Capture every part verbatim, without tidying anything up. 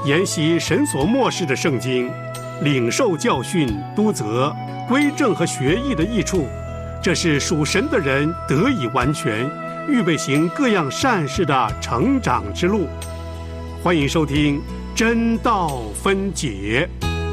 研习神所默示的圣经，领受教训、督责、归正和学义的益处，这是属神的人得以完全，预备行各样善事的成长之路。欢迎收听真道分解。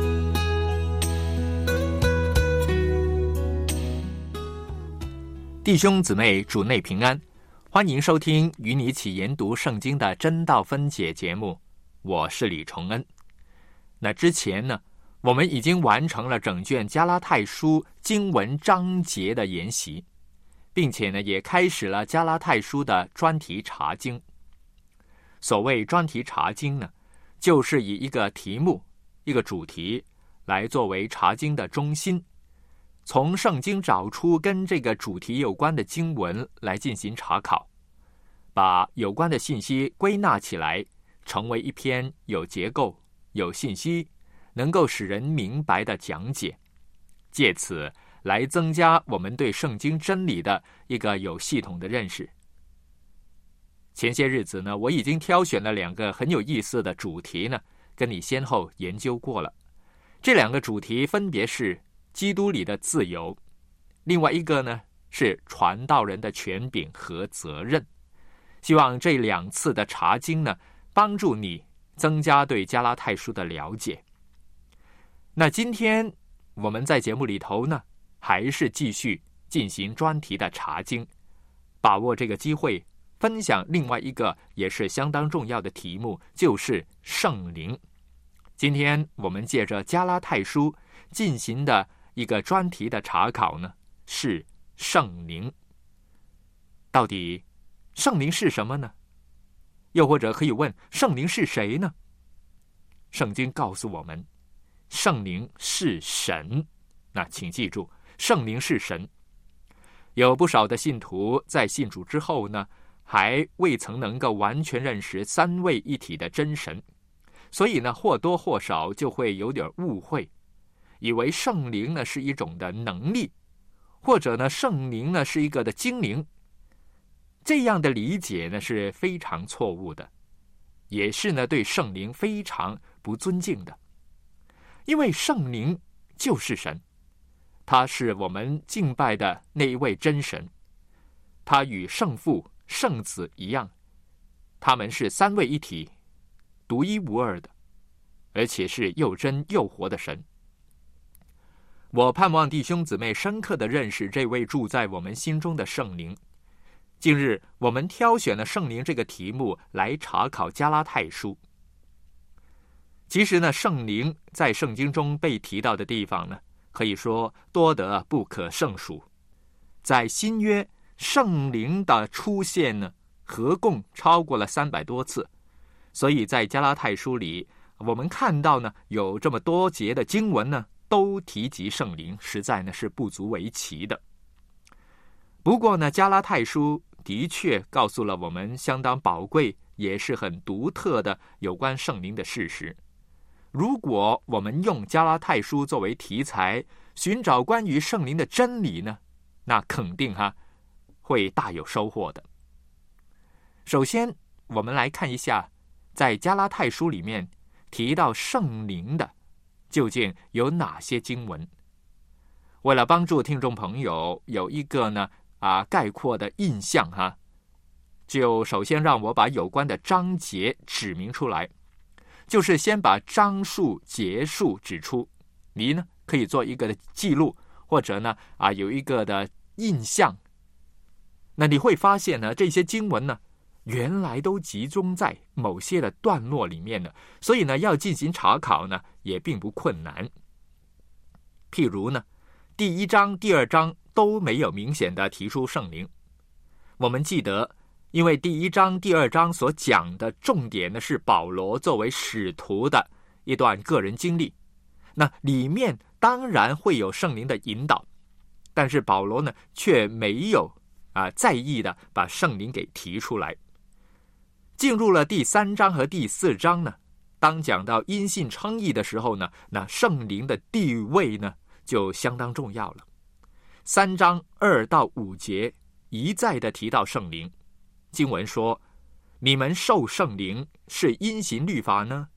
弟兄姊妹，主内平安，欢迎收听与你一起研读圣经的真道分解节目，我是李崇恩。那之前呢，我们已经完成了整卷加拉太书经文章节的研习，并且呢，也开始了加拉太书的专题查经。所谓专题查经呢，就是以一个题目、一个主题来作为查经的中心，从圣经找出跟这个主题有关的经文来进行查考，把有关的信息归纳起来，成为一篇有结构、有信息，能够使人明白的讲解，借此来增加我们对圣经真理的一个有系统的认识。前些日子呢，我已经挑选了两个很有意思的主题呢，跟你先后研究过了。这两个主题分别是基督里的自由，另外一个呢是传道人的权柄和责任。希望这两次的查经呢，帮助你增加对加拉太书的了解。那今天我们在节目里头呢，还是继续进行专题的查经，把握这个机会分享另外一个也是相当重要的题目，就是圣灵。今天我们借着加拉太书进行的一个专题的查考呢，是圣灵。到底圣灵是什么呢？又或者可以问，圣灵是谁呢？圣经告诉我们，圣灵是神。那请记住，圣灵是神。有不少的信徒在信主之后呢，还未曾能够完全认识三位一体的真神，所以呢，或多或少就会有点误会，以为圣灵呢是一种的能力，或者呢圣灵呢是一个的精灵。这样的理解呢是非常错误的，也是呢对圣灵非常不尊敬的。因为圣灵就是神，他是我们敬拜的那一位真神，他与圣父、圣子一样，他们是三位一体，独一无二的，而且是又真又活的神。我盼望弟兄姊妹深刻地认识这位住在我们心中的圣灵。近日我们挑选了圣灵这个题目来查考加拉太书。其实呢，圣灵在圣经中被提到的地方呢，可以说多得不可胜数。在新约，圣灵的出现呢，合共超过了三百多次，所以在加拉太书里，我们看到呢，有这么多节的经文呢，都提及圣灵，实在呢是不足为奇的。不过呢，加拉太书的确告诉了我们相当宝贵，也是很独特的有关圣灵的事实。如果我们用加拉太书作为题材，寻找关于圣灵的真理呢，那肯定哈会大有收获的。首先，我们来看一下，在加拉太书里面提到圣灵的究竟有哪些经文。为了帮助听众朋友有一个呢啊概括的印象哈，就首先让我把有关的章节指明出来，就是先把章数节数指出，你呢可以做一个的记录，或者呢啊有一个的印象。那你会发现呢，这些经文呢原来都集中在某些的段落里面的，所以呢要进行查考呢也并不困难。譬如呢，第一章、第二章都没有明显的提出圣灵。我们记得，因为第一章、第二章所讲的重点呢是保罗作为使徒的一段个人经历，那里面当然会有圣灵的引导，但是保罗呢却没有啊、呃、在意的把圣灵给提出来。进入了第三章和第四章呢，当讲到因信称义的时候呢，那圣灵的地位呢就相当重要了。三章二到五节一再的提到圣灵，经文说，你们受圣灵是因行律法呢，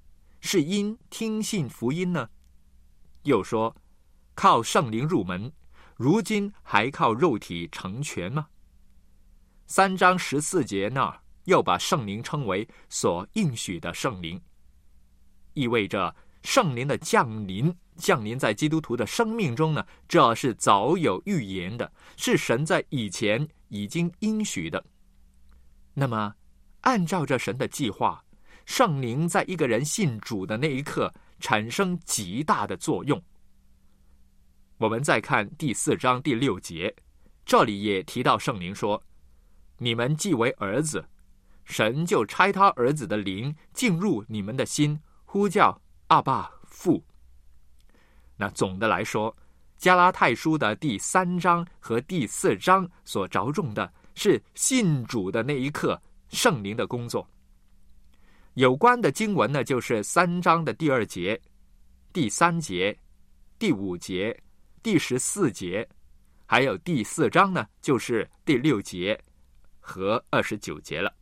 是因听信福音呢？又说靠圣灵入门，如今还靠肉体成全吗？三章十四节那儿又把圣灵称为所应许的圣灵，意味着圣灵的降临降临在基督徒的生命中呢，这是早有预言的，是神在以前已经应许的。那么按照着神的计划，圣灵在一个人信主的那一刻产生极大的作用。我们再看第四章第六节，这里也提到圣灵说，你们既为儿子，神就差他儿子的灵进入你们的心，呼叫阿爸父。那总的来说，加拉太书的第三章和第四章所着重的是信主的那一刻圣灵的工作。有关的经文呢，就是三章的第二节、第三节、第五节、第十四节，还有第四章呢，就是第六节和二十九节了。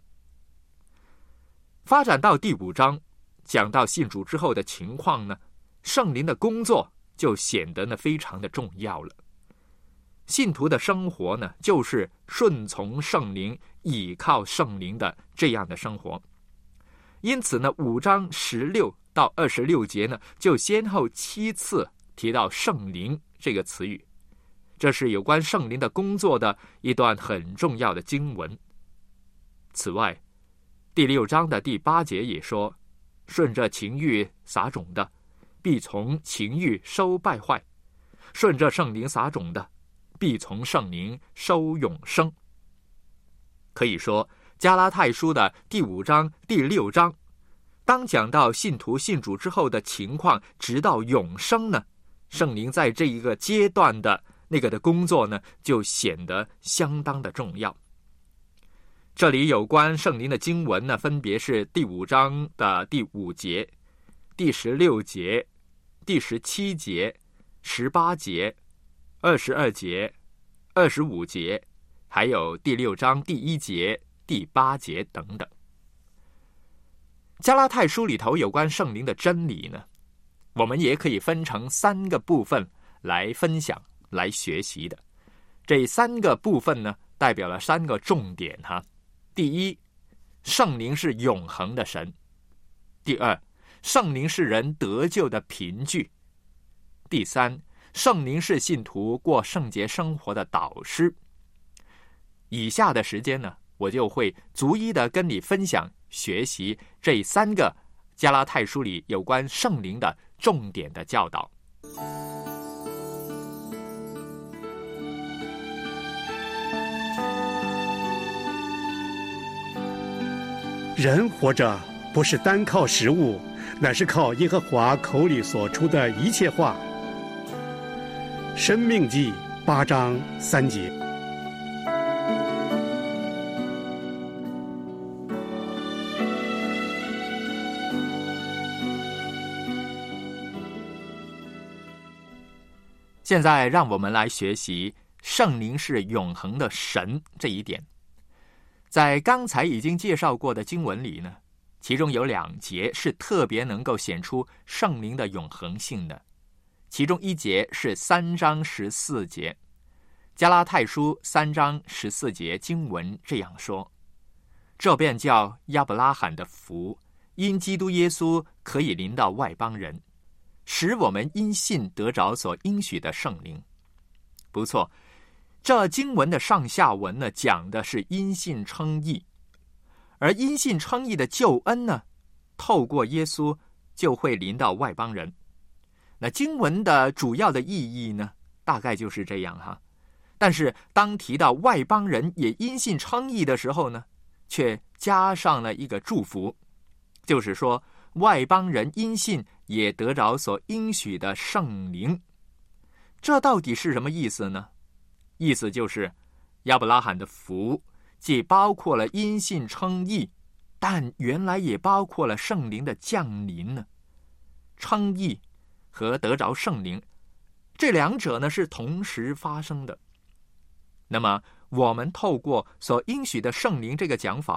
发展到第五章，讲到信主之后的情况呢，圣灵的工作就显得呢非常的重要了。信徒的生活呢，就是顺从圣灵、倚靠圣灵的这样的生活。因此呢，五章十六到二十六节呢，就先后七次提到圣灵这个词语，这是有关圣灵的工作的一段很重要的经文。此外，第六章的第八节也说，顺着情欲撒种的，必从情欲收败坏；顺着圣灵撒种的，必从圣灵收永生。可以说，加拉太书的第五章、第六章，当讲到信徒信主之后的情况，直到永生呢，圣灵在这一个阶段的那个的工作呢，就显得相当的重要。这里有关圣灵的经文呢，分别是第五章的第五节、第十六节、第十七节、十八节、二十二节、二十五节，还有第六章第一节、第八节等等。加拉太书里头有关圣灵的真理呢，我们也可以分成三个部分来分享、来学习的。这三个部分呢，代表了三个重点哈。第一，圣灵是永恒的神；第二，圣灵是人得救的凭据；第三，圣灵是信徒过圣洁生活的导师。以下的时间呢，我就会逐一的跟你分享学习这三个加拉太书里有关圣灵的重点的教导。 人活着不是单靠食物，乃是靠耶和华口里所出的一切话。申命记八章三节。 现在让我们来学习圣灵是永恒的神这一点。在刚才已经介绍过的经文里呢，其中有两节是特别能够显出圣灵的永恒性的。其中一节是三章十四节，加拉太书三章十四节经文这样说：这便叫亚伯拉罕的福，因基督耶稣可以临到外邦人，使我们因信得着所应许的圣灵。不错，这经文的上下文呢，讲的是因信称义，而因信称义的救恩呢，透过耶稣就会临到外邦人。那经文的主要的意义呢，大概就是这样哈。但是当提到外邦人也因信称义的时候呢，却加上了一个祝福，就是说外邦人因信也得着所应许的圣灵。这到底是什么意思呢？意思就是亚伯拉罕的福既包括了因信称义，但原来也包括了圣灵的降临呢。称义和得着圣灵，这两者呢是同时发生的。那么我们透过所应许的圣灵这个讲法，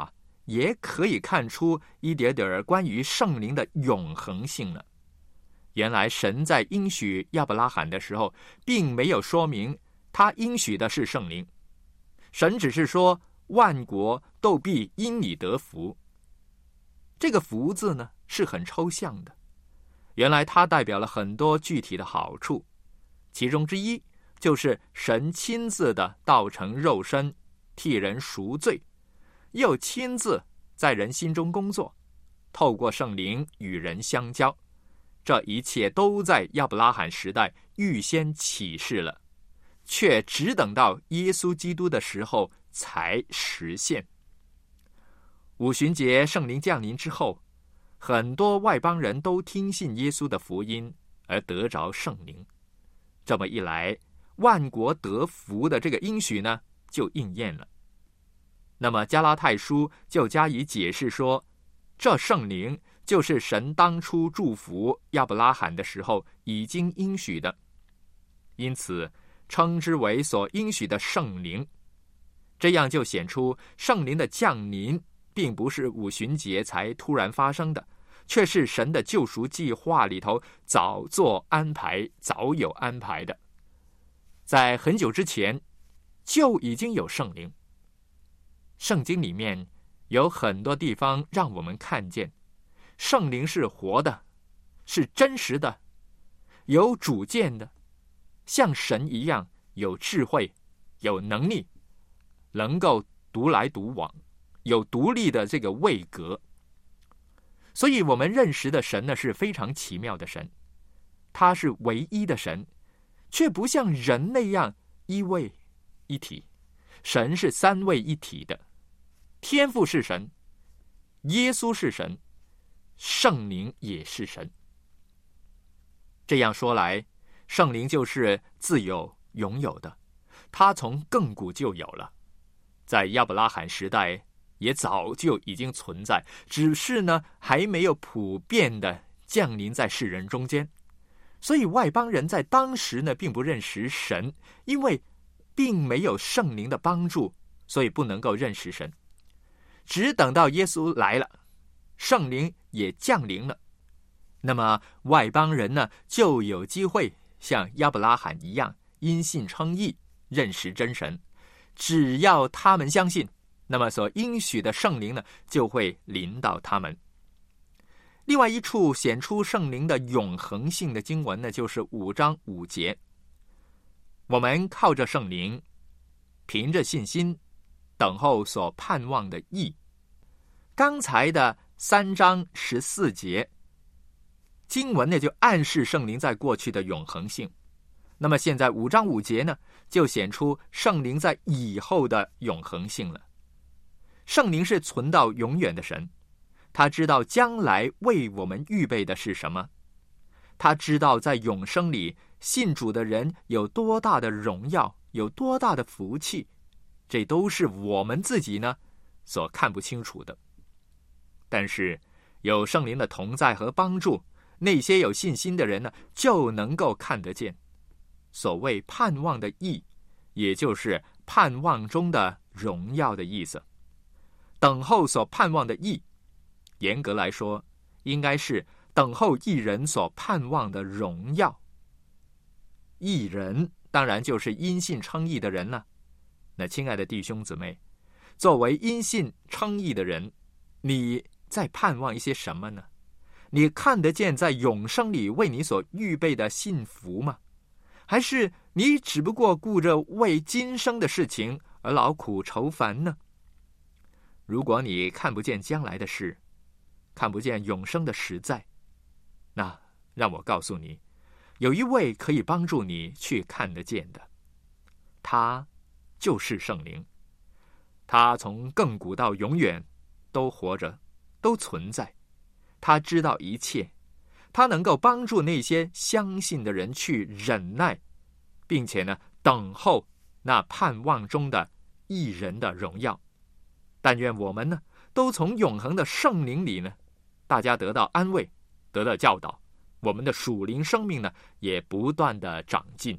也可以看出一点点关于圣灵的永恒性了。原来神在应许亚伯拉罕的时候，并没有说明他应许的是圣灵，神只是说万国都必因你得福。这个福字呢，是很抽象的，原来它代表了很多具体的好处，其中之一就是神亲自的道成肉身，替人赎罪，又亲自在人心中工作，透过圣灵与人相交。这一切都在亚伯拉罕时代预先启示了，却只等到耶稣基督的时候才实现。五旬节圣灵降临之后，很多外邦人都听信耶稣的福音而得着圣灵。这么一来，万国得福的这个应许呢，就应验了。那么加拉太书就加以解释说，这圣灵就是神当初祝福亚伯拉罕的时候已经应许的，因此称之为所应许的圣灵。这样就显出圣灵的降临并不是五旬节才突然发生的，却是神的救赎计划里头早做安排，早有安排的。在很久之前就已经有圣灵。圣经里面有很多地方让我们看见圣灵是活的，是真实的，有主见的，像神一样有智慧，有能力，能够独来独往，有独立的这个位格。所以我们认识的神呢，是非常奇妙的神，他是唯一的神，却不像人那样一位一体。神是三位一体的，天父是神，耶稣是神，圣灵也是神。这样说来，圣灵就是自有拥有的，他从亘古就有了，在亚伯拉罕时代也早就已经存在，只是呢还没有普遍的降临在世人中间。所以外邦人在当时呢并不认识神，因为并没有圣灵的帮助，所以不能够认识神。只等到耶稣来了，圣灵也降临了，那么外邦人呢就有机会像亚伯拉罕一样因信称义，认识真神。只要他们相信，那么所应许的圣灵呢就会临到他们。另外一处显出圣灵的永恒性的经文呢，就是五章五节。我们靠着圣灵，凭着信心等候所盼望的义。刚才的三章十四节经文呢，就暗示圣灵在过去的永恒性。那么现在五章五节呢，就显出圣灵在以后的永恒性了。圣灵是存到永远的神，他知道将来为我们预备的是什么，他知道在永生里信主的人有多大的荣耀，有多大的福气，这都是我们自己呢所看不清楚的。但是有圣灵的同在和帮助，那些有信心的人呢就能够看得见。所谓盼望的义，也就是盼望中的荣耀的意思。等候所盼望的义，严格来说应该是等候义人所盼望的荣耀。义人当然就是因信称义的人了。那亲爱的弟兄姊妹，作为因信称义的人，你在盼望一些什么呢？你看得见在永生里为你所预备的幸福吗？还是你只不过顾着为今生的事情而劳苦愁烦呢？如果你看不见将来的事，看不见永生的实在，那让我告诉你，有一位可以帮助你去看得见的，他就是圣灵。他从亘古到永远都活着，都存在，他知道一切，他能够帮助那些相信的人去忍耐，并且呢等候那盼望中的义人的荣耀。但愿我们呢都从永恒的圣灵里呢，大家得到安慰，得到教导，我们的属灵生命呢也不断的长进。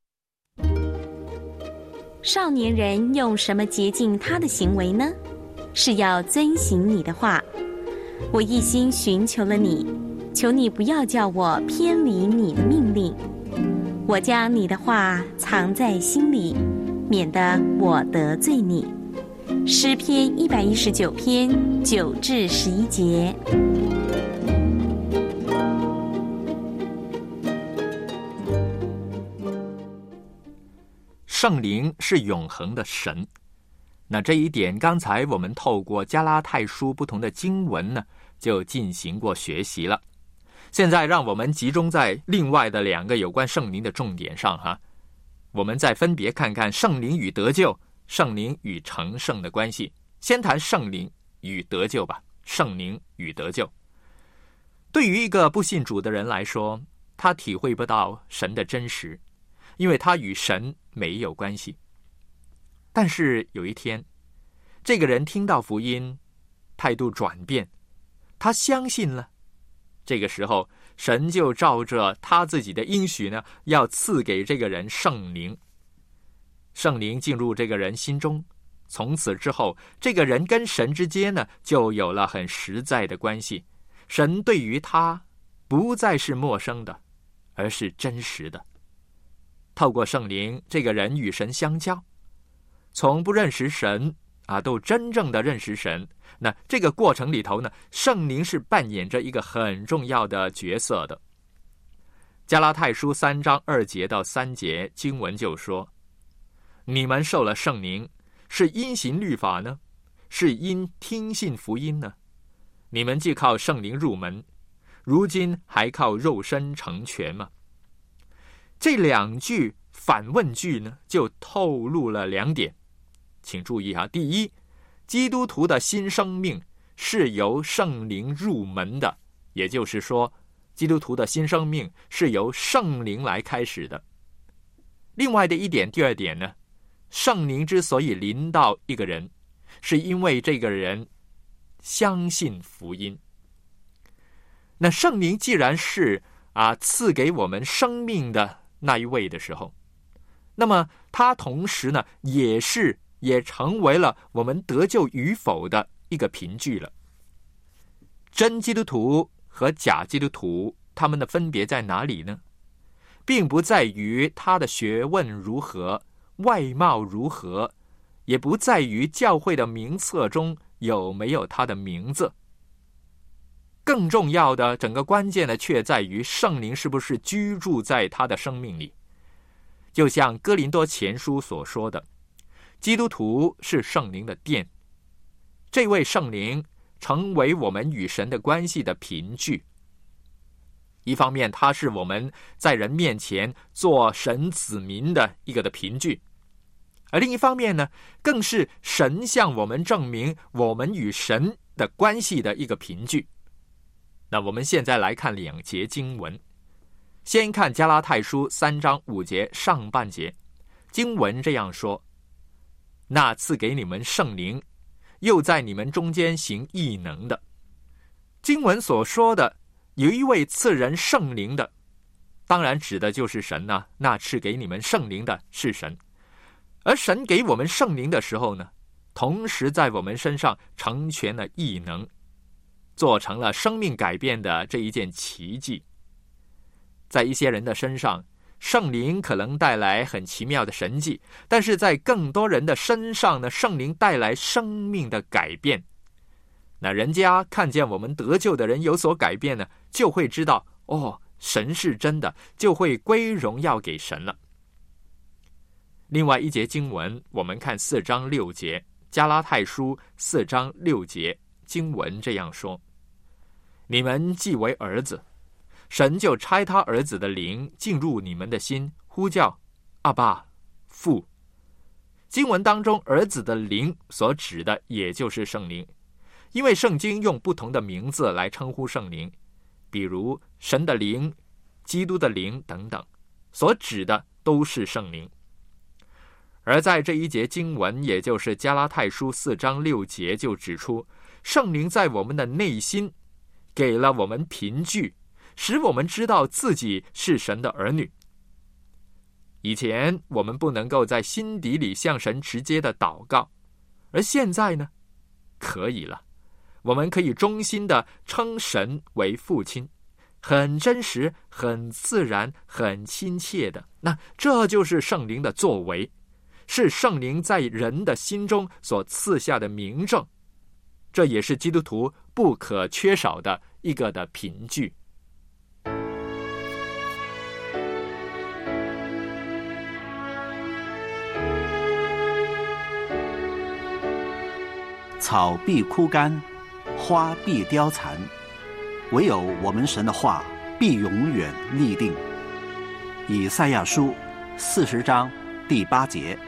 少年人用什么洁净他的行为呢？ 是要遵行你的话。我一心寻求了你，求你不要叫我偏离你的命令。我将你的话藏在心里，免得我得罪你。诗篇一百一十九篇九至十一节。 圣灵是永恒的神，那这一点刚才我们透过加拉太书不同的经文呢，就进行过学习了。现在让我们集中在另外的两个有关圣灵的重点上哈，我们再分别看看圣灵与得救、圣灵与成圣的关系。先谈圣灵与得救吧。圣灵与得救，对于一个不信主的人来说，他体会不到神的真实，因为他与神没有关系。但是有一天，这个人听到福音，态度转变，他相信了。这个时候，神就照着他自己的应许呢，要赐给这个人圣灵。圣灵进入这个人心中，从此之后，这个人跟神之间呢，就有了很实在的关系。神对于他不再是陌生的，而是真实的。透过圣灵，这个人与神相交，从不认识神啊，都真正的认识神。那这个过程里头呢，圣灵是扮演着一个很重要的角色的。加拉太书三章二节到三节经文就说：你们受了圣灵，是因行律法呢，是因听信福音呢？你们既靠圣灵入门，如今还靠肉身成全吗？这两句反问句呢，就透露了两点，请注意哈。第一，基督徒的新生命是由圣灵入门的，也就是说，基督徒的新生命是由圣灵来开始的。另外的一点，第二点呢，圣灵之所以临到一个人，是因为这个人相信福音。那圣灵既然是啊赐给我们生命的那一位的时候，那么他同时呢，也是也成为了我们得救与否的一个凭据了。真基督徒和假基督徒，他们的分别在哪里呢？并不在于他的学问如何，外貌如何，也不在于教会的名册中有没有他的名字。更重要的，整个关键的却在于圣灵是不是居住在他的生命里。就像哥林多前书所说的，基督徒是圣灵的殿，这位圣灵成为我们与神的关系的凭据。一方面，他是我们在人面前做神子民的一个的凭据，而另一方面呢，更是神向我们证明我们与神的关系的一个凭据。那我们现在来看两节经文，先看加拉太书三章五节上半节，经文这样说：那赐给你们圣灵，又在你们中间行异能的。经文所说的有一位赐人圣灵的，当然指的就是神呢、啊。那赐给你们圣灵的是神，而神给我们圣灵的时候呢，同时在我们身上成全了异能，做成了生命改变的这一件奇迹。在一些人的身上，圣灵可能带来很奇妙的神迹，但是在更多人的身上呢，圣灵带来生命的改变。那人家看见我们得救的人有所改变呢，就会知道哦，神是真的，就会归荣耀给神了。另外一节经文，我们看四章六节，加拉太书四章六节，经文这样说：你们既为儿子，神就差他儿子的灵进入你们的心，呼叫阿爸父。经文当中儿子的灵所指的也就是圣灵，因为圣经用不同的名字来称呼圣灵，比如神的灵、基督的灵等等，所指的都是圣灵。而在这一节经文，也就是加拉太书四章六节，就指出圣灵在我们的内心给了我们凭据，使我们知道自己是神的儿女。以前我们不能够在心底里向神直接的祷告，而现在呢， 可以了，我们可以衷心的称神为父亲，很真实，很自然，很亲切的。那这就是圣灵的作为，是圣灵在人的心中所赐下的明证，这也是基督徒不可缺少的一个的凭据。 草必枯干，花必凋残，唯有我们神的话必永远立定。以赛亚书四十章第八节。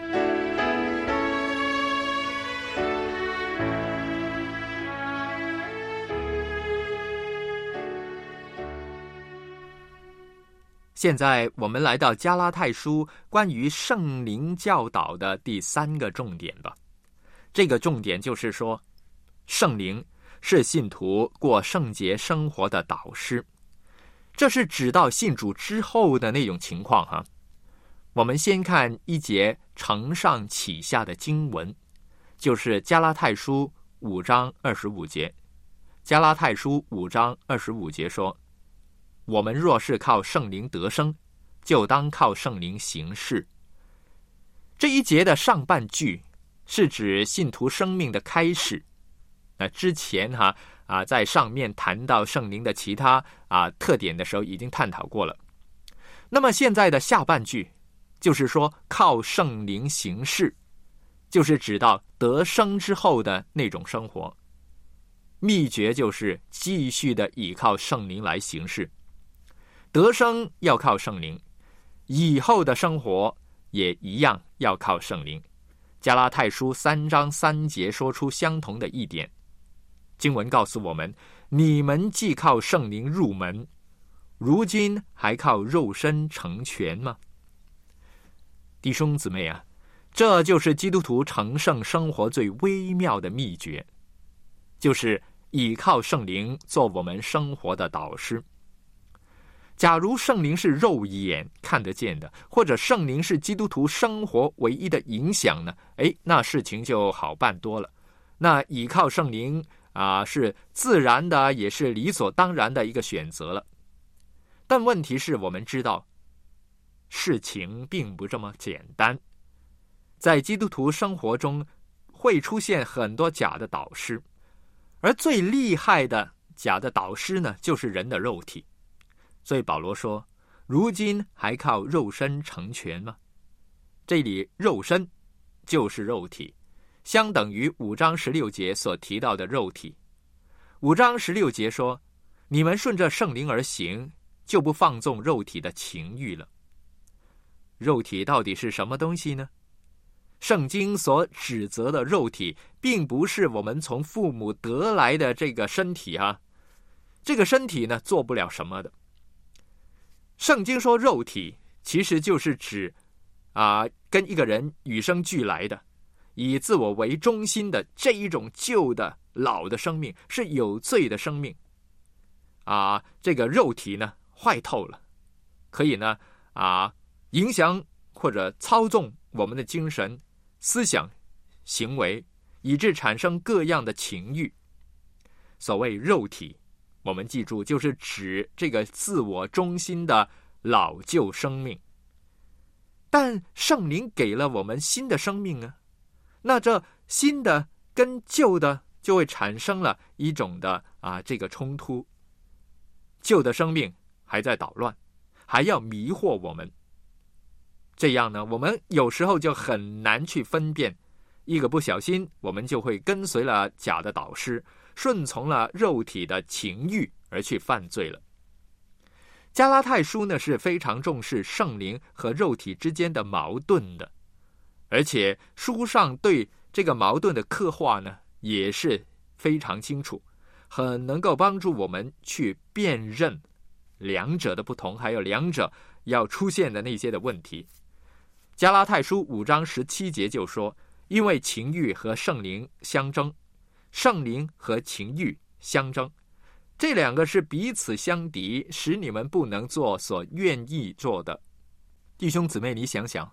现在我们来到加拉太书关于圣灵教导的第三个重点吧。这个重点就是说，圣灵是信徒过圣洁生活的导师，这是指到信主之后的那种情况哈。我们先看一节承上启下的经文，就是加拉太书五章二十五节。加拉太书五章二十五节说，我们若是靠圣灵得生，就当靠圣灵行事。这一节的上半句是指信徒生命的开始。那之前哈啊，在上面谈到圣灵的其他啊特点的时候，已经探讨过了。那么现在的下半句，就是说靠圣灵行事，就是指到得生之后的那种生活。秘诀就是继续的倚靠圣灵来行事。得生要靠圣灵，以后的生活也一样要靠圣灵。加拉太书三章三节说出相同的一点。经文告诉我们，你们既靠圣灵入门，如今还靠肉身成全吗？弟兄姊妹啊，这就是基督徒成圣生活最微妙的秘诀，就是倚靠圣灵做我们生活的导师。假如圣灵是肉眼看得见的，或者圣灵是基督徒生活唯一的影响呢，诶，那事情就好办多了。那倚靠圣灵啊，是自然的，也是理所当然的一个选择了。但问题是我们知道，事情并不这么简单。在基督徒生活中会出现很多假的导师，而最厉害的假的导师呢，就是人的肉体。所以保罗说，如今还靠肉身成全吗？这里肉身就是肉体，相等于五章十六节所提到的肉体。五章十六节说，你们顺着圣灵而行，就不放纵肉体的情欲了。肉体到底是什么东西呢？圣经所指责的肉体，并不是我们从父母得来的这个身体啊，这个身体呢，做不了什么的。圣经说肉体其实就是指啊，跟一个人与生俱来的以自我为中心的这一种旧的老的生命，是有罪的生命啊。这个肉体呢坏透了，可以呢啊影响或者操纵我们的精神、思想、行为，以致产生各样的情欲。所谓肉体，我们记住，就是指这个自我中心的老旧生命。但圣灵给了我们新的生命啊，那这新的跟旧的就会产生了一种的啊这个冲突。旧的生命还在捣乱，还要迷惑我们。这样呢，我们有时候就很难去分辨，一个不小心，我们就会跟随了假的导师，顺从了肉体的情欲而去犯罪了。加拉太书呢是非常重视圣灵和肉体之间的矛盾的，而且书上对这个矛盾的刻画呢也是非常清楚，很能够帮助我们去辨认两者的不同，还有两者要出现的那些的问题。加拉太书五章十七节就说，因为情欲和圣灵相争，圣灵和情欲相争，这两个是彼此相敌，使你们不能做所愿意做的。弟兄姊妹，你想想，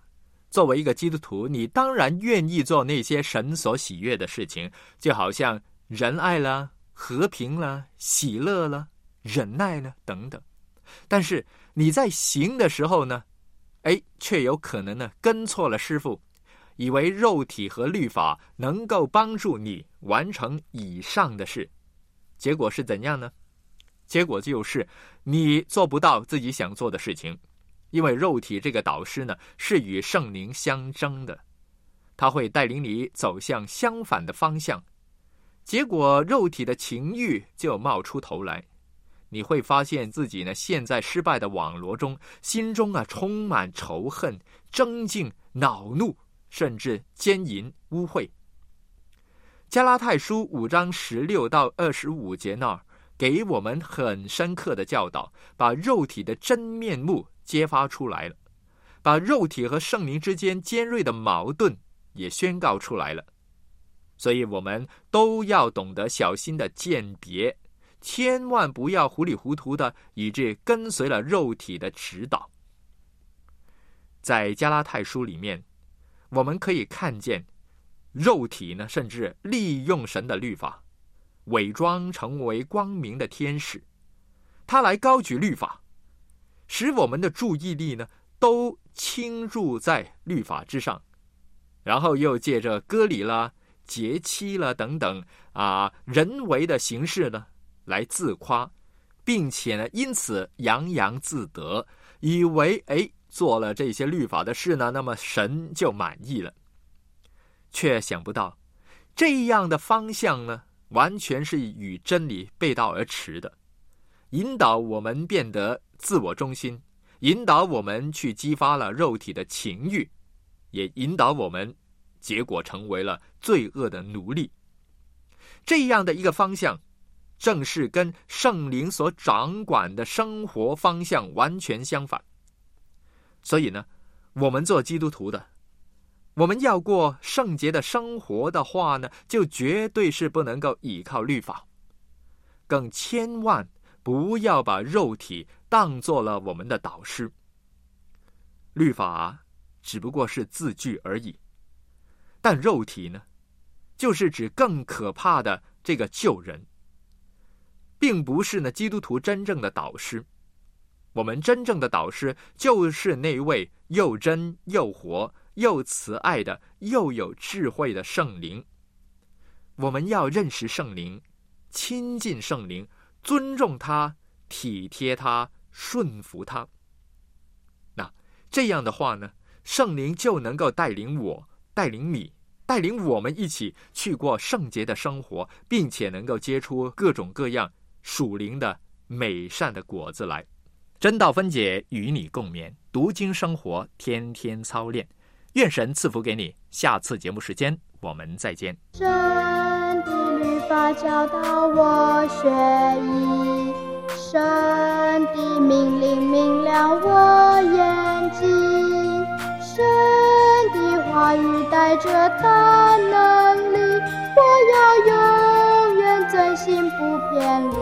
作为一个基督徒，你当然愿意做那些神所喜悦的事情，就好像仁爱啦、和平啦、喜乐啦、忍耐啦等等。但是你在行的时候呢，哎，却有可能呢跟错了师傅，以为肉体和律法能够帮助你完成以上的事，结果是怎样呢？结果就是你做不到自己想做的事情，因为肉体这个导师呢是与圣灵相争的，他会带领你走向相反的方向，结果肉体的情欲就冒出头来，你会发现自己呢陷在失败的网罗中，心中啊充满仇恨、争竞、恼怒，甚至奸淫、污秽。加拉太书五章十六到二十五节那儿给我们很深刻的教导，把肉体的真面目揭发出来了，把肉体和圣灵之间尖锐的矛盾也宣告出来了。所以我们都要懂得小心的鉴别，千万不要糊里糊涂的以致跟随了肉体的指导。在加拉太书里面，我们可以看见肉体呢，甚至利用神的律法伪装成为光明的天使，他来高举律法，使我们的注意力呢都倾注在律法之上，然后又借着割礼啦、节期啦等等啊人为的形式呢来自夸，并且呢因此洋洋自得，以为哎做了这些律法的事呢，那么神就满意了。却想不到这样的方向呢完全是与真理背道而驰的，引导我们变得自我中心，引导我们去激发了肉体的情欲，也引导我们结果成为了罪恶的奴隶。这样的一个方向正是跟圣灵所掌管的生活方向完全相反。所以呢，我们做基督徒的，我们要过圣洁的生活的话呢，就绝对是不能够依靠律法，更千万不要把肉体当作了我们的导师。律法只不过是字句而已，但肉体呢，就是指更可怕的这个旧人，并不是呢基督徒真正的导师。我们真正的导师就是那位又真又活又慈爱的又有智慧的圣灵。我们要认识圣灵，亲近圣灵，尊重他，体贴他，顺服他。那这样的话呢，圣灵就能够带领我，带领你，带领我们一起去过圣洁的生活，并且能够结出各种各样属灵的美善的果子来。真道分解，与你共勉，读经生活，天天操练。愿神赐福给你。下次节目时间我们再见。 神的律法教导我学艺，神的命令明亮我眼睛，神的话语带着大能力，我要永远遵行不偏离。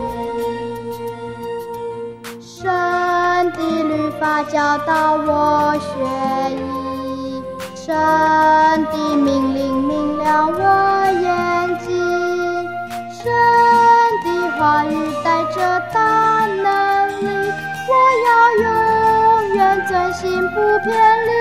神的律法教导我学艺，神的命令明亮我眼睛，神的话语带着大能力，我要永远遵行不偏离。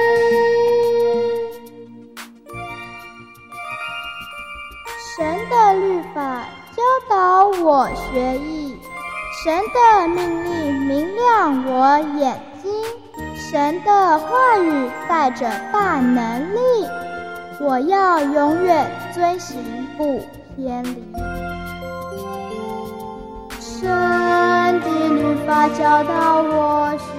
神的律法教导我学艺，神的命令明亮我眼睛，神的话语带着大能力，我要永远遵行不偏离。神的律法教导我